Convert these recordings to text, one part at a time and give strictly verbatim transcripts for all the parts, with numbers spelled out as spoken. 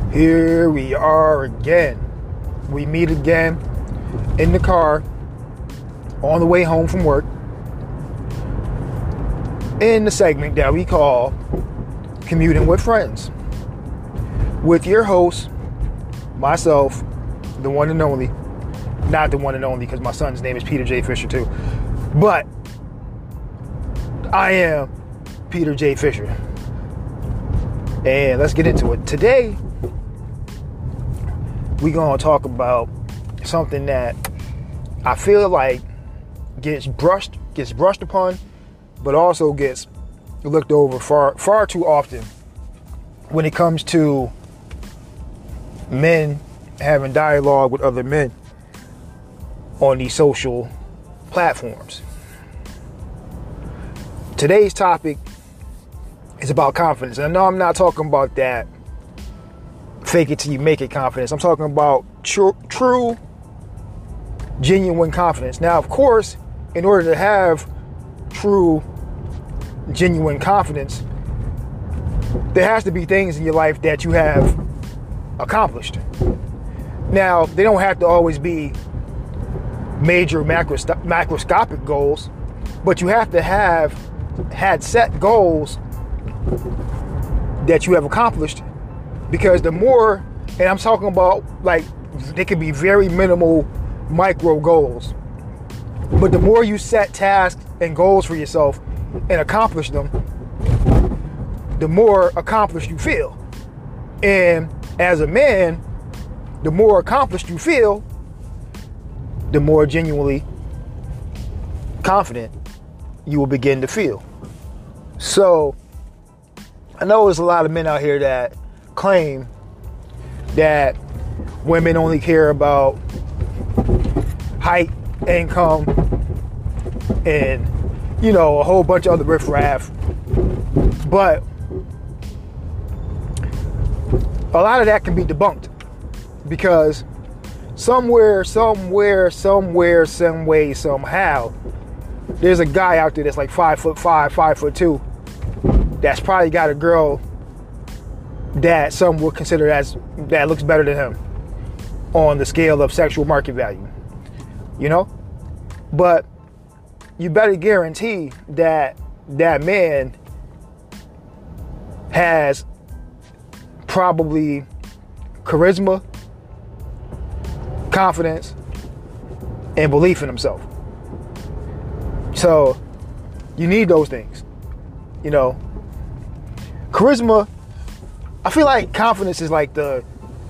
Here we are again. We meet again in the car on the way home from work in the segment that we call Commuting with Friends, with your host, myself, the one and only, not the one and only because my son's name is Peter J. Fisher too, but I am Peter J. Fisher. And let's get into it. Today, we're going to talk about something that I feel like gets brushed, gets brushed upon, but also gets looked over far, far too often when it comes to men having dialogue with other men on these social platforms. Today's topic is about confidence. And I know I'm not talking about that fake it till you make it confidence. I'm talking about true, true, genuine confidence. Now, of course, in order to have true, genuine confidence, there has to be things in your life that you have accomplished. Now, they don't have to always be major macros- macroscopic goals, but you have to have had set goals that you have accomplished. Because the more, and I'm talking about like, they can be very minimal micro goals, but the more you set tasks and goals for yourself and accomplish them, the more accomplished you feel. And as a man, the more accomplished you feel, the more genuinely confident you will begin to feel. So, I know there's a lot of men out here that claim that women only care about height, income, and, you know, a whole bunch of other riffraff. But a lot of that can be debunked because somewhere, somewhere, somewhere, some way, somehow, there's a guy out there that's like five foot five, five foot two, that's probably got a girl that some would consider as that looks better than him on the scale of sexual market value, you know? But you better guarantee that that man has probably charisma, confidence, and belief in himself. So you need those things, you know? Charisma, I feel like confidence is like the,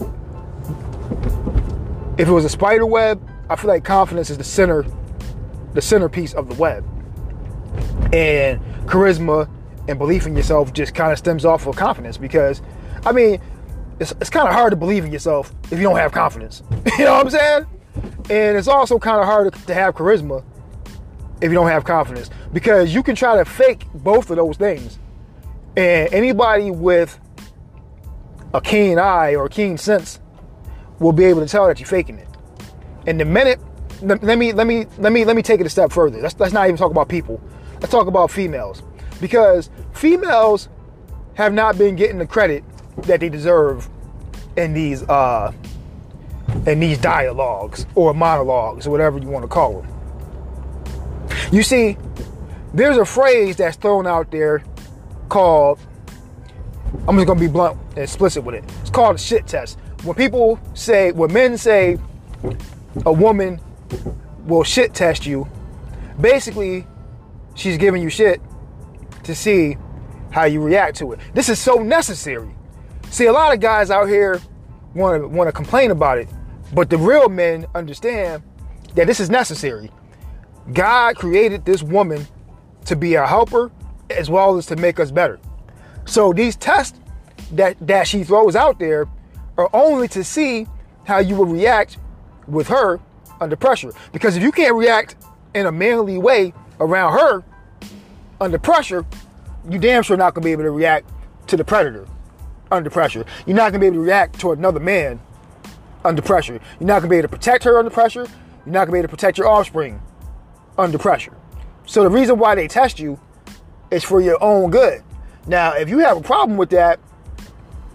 if it was a spider web, I feel like confidence is the center, the centerpiece of the web. And charisma and belief in yourself just kind of stems off of confidence because, I mean, it's, it's kind of hard to believe in yourself if you don't have confidence. You know what I'm saying? And it's also kind of hard to have charisma if you don't have confidence because you can try to fake both of those things. And anybody with a keen eye or a keen sense will be able to tell that you're faking it. And the minute, let me let me let me let me take it a step further. Let's let's not even talk about people. Let's talk about females, because females have not been getting the credit that they deserve in these uh in these dialogues or monologues or whatever you want to call them. You see, there's a phrase that's thrown out there called, I'm just gonna be blunt and explicit with it. It's called a shit test. When people say, when men say a woman will shit test you, basically she's giving you shit to see how you react to it. This is so necessary. See, a lot of guys out here want to want to complain about it, but the real men understand that this is necessary. God created this woman to be our helper as well as to make us better. So these tests that, that she throws out there are only to see how you will react with her under pressure. Because if you can't react in a manly way around her under pressure, you damn sure not going to be able to react to the predator under pressure. You're not going to be able to react to another man under pressure. You're not going to be able to protect her under pressure. You're not going to be able to protect your offspring under pressure. So the reason why they test you is for your own good. Now, if you have a problem with that,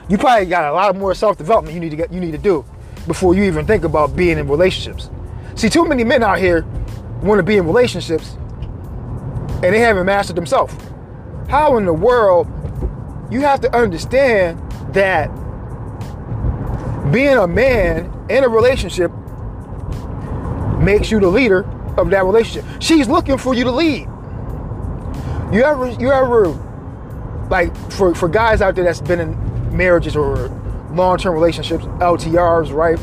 You probably got a lot more self-development you need to get you need to do before you even think about being in relationships. See, too many men out here want to be in relationships and they haven't mastered themselves. How in the world? You have to understand that being a man in a relationship makes you the leader of that relationship. She's looking for you to lead. You ever, you ever, like for, for guys out there that's been in marriages or long-term relationships, L T Rs, right?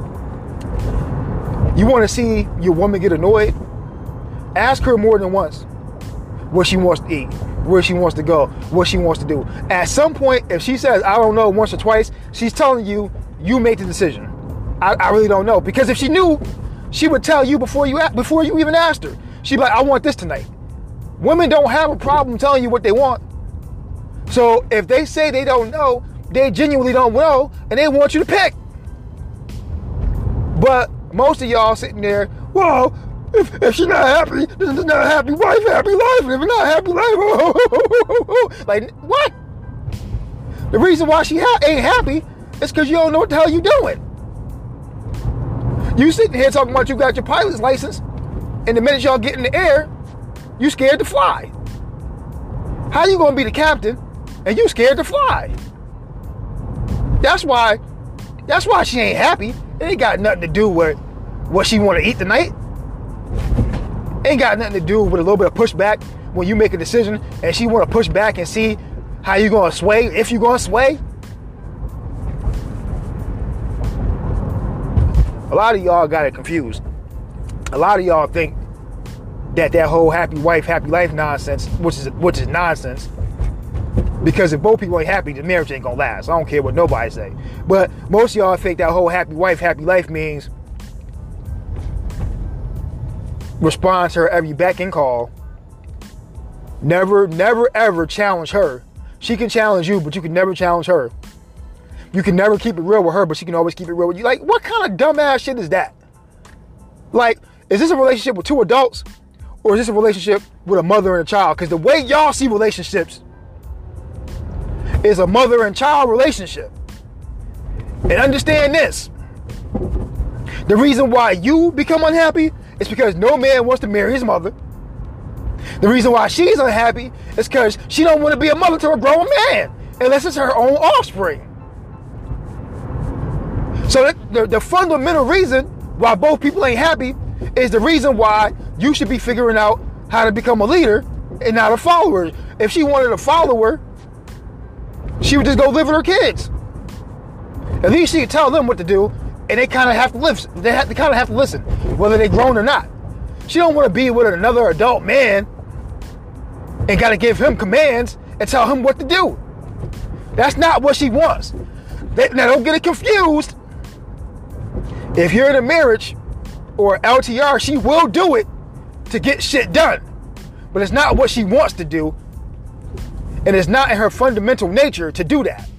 You want to see your woman get annoyed? Ask her more than once what she wants to eat, where she wants to go, what she wants to do. At some point, if she says, I don't know, once or twice, she's telling you, you make the decision. I, I really don't know. Because if she knew, she would tell you before you before you even asked her. She'd be like, I want this tonight. Women don't have a problem telling you what they want. So if they say they don't know, they genuinely don't know, and they want you to pick. But most of y'all sitting there, well, if, if she's not happy, this is not a happy wife, happy life. And if it's not a happy life, oh, oh, oh, oh. Like, what? The reason why she ha- ain't happy is because you don't know what the hell you doing. You sitting here talking about you got your pilot's license, and the minute y'all get in the air, you scared to fly. How you gonna be the captain and you scared to fly? That's why, that's why she ain't happy. It ain't got nothing to do with what she want to eat tonight. Ain't got nothing to do with a little bit of pushback when you make a decision and she want to push back and see how you gonna sway, if you gonna sway. A lot of y'all got it confused. A lot of y'all think that that whole happy wife, happy life nonsense, which is which is nonsense. Because if both people ain't happy, the marriage ain't gonna last. I don't care what nobody say. But most of y'all think that whole happy wife, happy life means respond to her every beck and call. Never, never, ever challenge her. She can challenge you, but you can never challenge her. You can never keep it real with her, but she can always keep it real with you. Like, what kind of dumbass shit is that? Like, is this a relationship with two adults? Or is this a relationship with a mother and a child? Because the way y'all see relationships is a mother and child relationship. And understand this. The reason why you become unhappy is because no man wants to marry his mother. The reason why she's unhappy is because she don't want to be a mother to a grown man unless it's her own offspring. So the, the, the fundamental reason why both people ain't happy is the reason why you should be figuring out how to become a leader and not a follower. If she wanted a follower, she would just go live with her kids. At least she could tell them what to do, and they kind of have to listen. They, have, they kind of have to listen, whether they're grown or not. She don't want to be with another adult man and got to give him commands and tell him what to do. That's not what she wants. They, now, don't get it confused. If you're in a marriage or L T R, she will do it to get shit done. But it's not what she wants to do. And it's not in her fundamental nature to do that.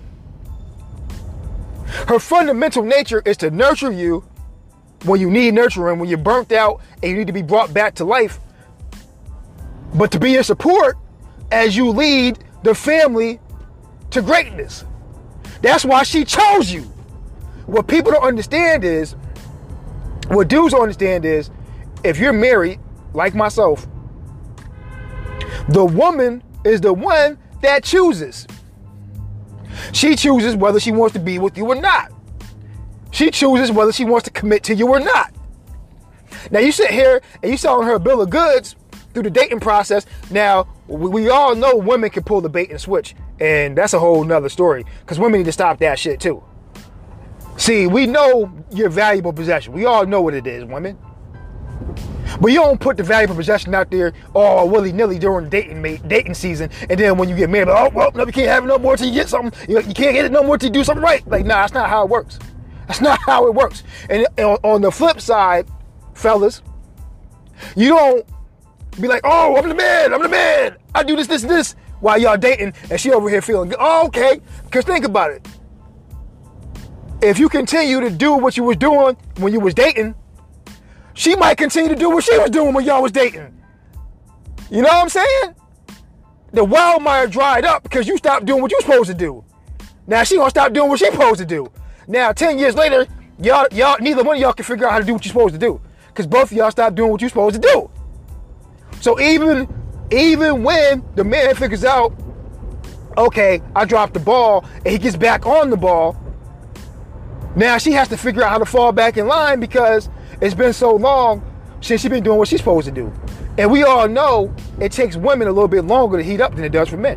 Her fundamental nature is to nurture you when you need nurturing, when you're burnt out and you need to be brought back to life. But to be your support as you lead the family to greatness. That's why she chose you. What people don't understand is, what dudes don't understand is, if you're married, like myself, the woman is the one that chooses. She chooses whether she wants to be with you or not. She chooses whether she wants to commit to you or not. Now you sit here and you selling her a bill of goods through the dating process. Now, we, we all know women can pull the bait and switch. And that's a whole nother story. Because women need to stop that shit too. See, we know your valuable possession. We all know what it is, women. But you don't put the valuable possession out there all willy-nilly during the dating mate, dating season. And then when you get married, oh, well, no, you can't have it no more till you get something. You, you can't get it no more till you do something right. Like, nah, that's not how it works. That's not how it works. And on, on the flip side, fellas, you don't be like, oh, I'm the man, I'm the man. I do this, this, this. While y'all dating and she over here feeling good. Oh, okay. Because think about it. If you continue to do what you was doing when you was dating, she might continue to do what she was doing when y'all was dating. You know what I'm saying? The well might have dried up because you stopped doing what you're supposed to do. Now she gonna stop doing what she supposed to do. Now ten years later, y'all, y'all, neither one of y'all can figure out how to do what you're supposed to do, because both of y'all stopped doing what you're supposed to do. So even, even when the man figures out, okay, I dropped the ball, and he gets back on the ball, now she has to figure out how to fall back in line, because it's been so long since she's been doing what she's supposed to do. And we all know it takes women a little bit longer to heat up than it does for men.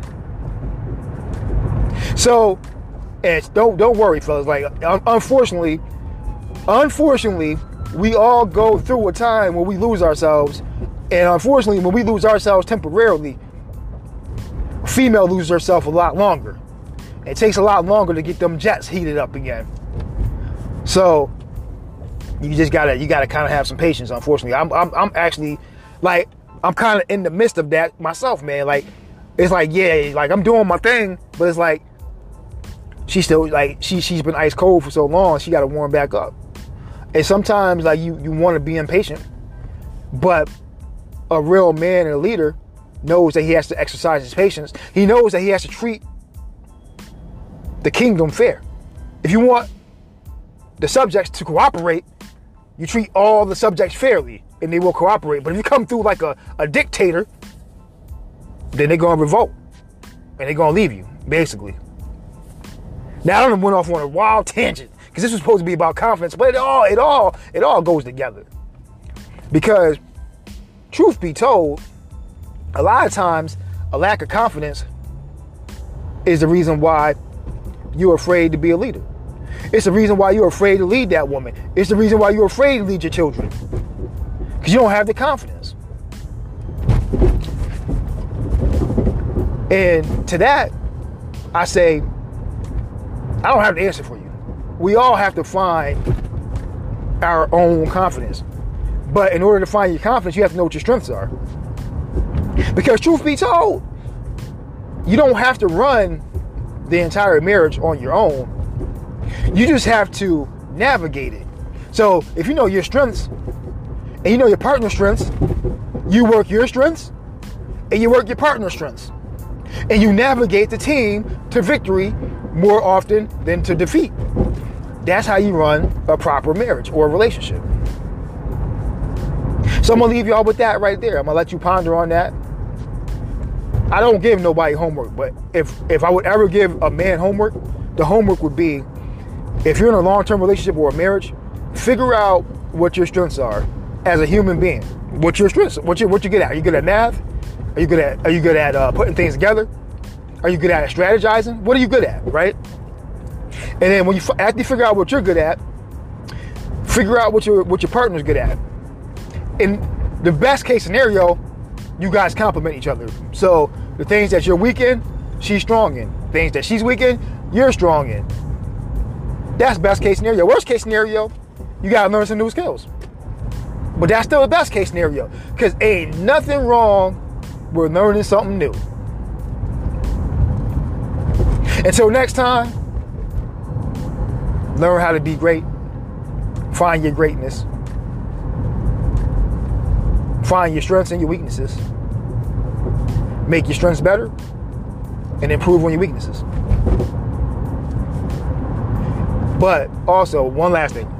So, and don't don't worry, fellas. Like, unfortunately, unfortunately, we all go through a time where we lose ourselves, and unfortunately, when we lose ourselves temporarily, female loses herself a lot longer. It takes a lot longer to get them jets heated up again. So, you just gotta you gotta kind of have some patience. Unfortunately, I'm I'm, I'm actually like I'm kind of in the midst of that myself, man. Like, it's like, yeah, like I'm doing my thing, but it's like she's still like she she's been ice cold for so long, she got to warm back up. And sometimes like you you want to be impatient, but a real man and a leader knows that he has to exercise his patience. He knows that he has to treat the kingdom fair. If you want the subjects to cooperate, you treat all the subjects fairly and they will cooperate. But if you come through like a, a dictator, then they're going to revolt and they're going to leave you, basically. Now, I done went off on a wild tangent because this was supposed to be about confidence, but it all, it all, it all goes together. Because truth be told, a lot of times a lack of confidence is the reason why you're afraid to be a leader. It's the reason why you're afraid to lead that woman. It's the reason why you're afraid to lead your children. Because you don't have the confidence. And to that, I say, I don't have the answer for you. We all have to find our own confidence. But in order to find your confidence, you have to know what your strengths are. Because truth be told, you don't have to run the entire marriage on your own. You just have to navigate it. So if you know your strengths and you know your partner's strengths, you work your strengths and you work your partner's strengths. And you navigate the team to victory more often than to defeat. That's how you run a proper marriage or a relationship. So I'm going to leave y'all with that right there. I'm going to let you ponder on that. I don't give nobody homework, but if, if I would ever give a man homework, the homework would be, if you're in a long-term relationship or a marriage, figure out what your strengths are as a human being. What's your strengths? What you what you good at? Are you good at math? Are you good at Are you good at uh, putting things together? Are you good at strategizing? What are you good at, right? And then when you after you figure out what you're good at, figure out what your what your partner's good at. In the best case scenario, you guys complement each other. So the things that you're weak in, she's strong in. Things that she's weak in, you're strong in. That's best case scenario. Worst case scenario, you gotta learn some new skills. But that's still the best case scenario, because ain't nothing wrong with learning something new. Until next time, learn how to be great. Find your greatness. Find your strengths and your weaknesses. Make your strengths better and improve on your weaknesses. But also, one last thing.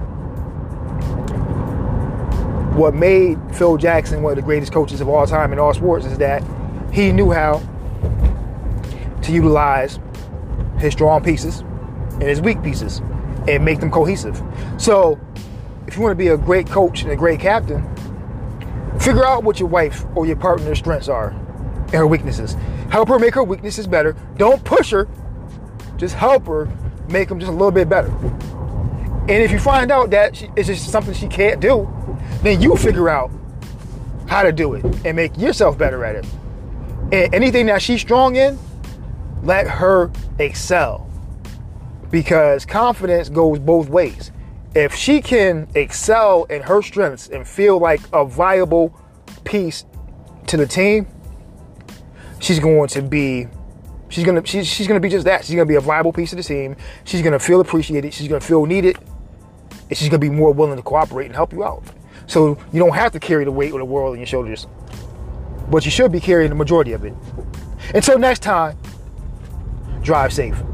What made Phil Jackson one of the greatest coaches of all time in all sports is that he knew how to utilize his strong pieces and his weak pieces and make them cohesive. So, if you want to be a great coach and a great captain, figure out what your wife or your partner's strengths are and her weaknesses. Help her make her weaknesses better. Don't push her. Just help her make them just a little bit better. And if you find out that she, it's just something she can't do, then you figure out how to do it and make yourself better at it. And anything that she's strong in, let her excel. Because confidence goes both ways. If she can excel in her strengths and feel like a viable piece to the team, she's going to be she's gonna she's, she's gonna be just that. She's gonna be a viable piece of the team. She's gonna feel appreciated. She's gonna feel needed, and she's gonna be more willing to cooperate and help you out. So you don't have to carry the weight of the world on your shoulders, but you should be carrying the majority of it. Until next time, drive safe.